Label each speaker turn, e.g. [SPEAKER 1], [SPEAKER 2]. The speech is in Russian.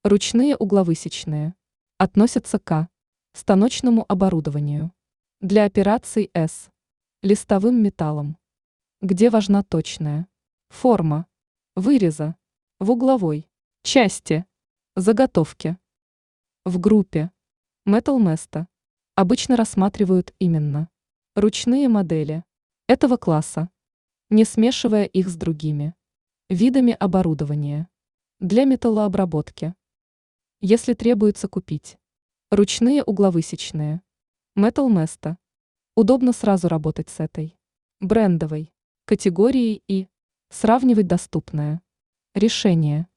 [SPEAKER 1] Ручные угловысечные. Относятся к станочному оборудованию. Для операций с листовым металлом. Где важна точная форма выреза в угловой части заготовки. В группе Metal Mesto обычно рассматривают именно ручные модели этого класса, не смешивая их с другими видами оборудования для металлообработки. Если требуется купить ручные угловысечные Metal Mesto, удобно сразу работать с этой брендовой категорией и сравнивать доступное решение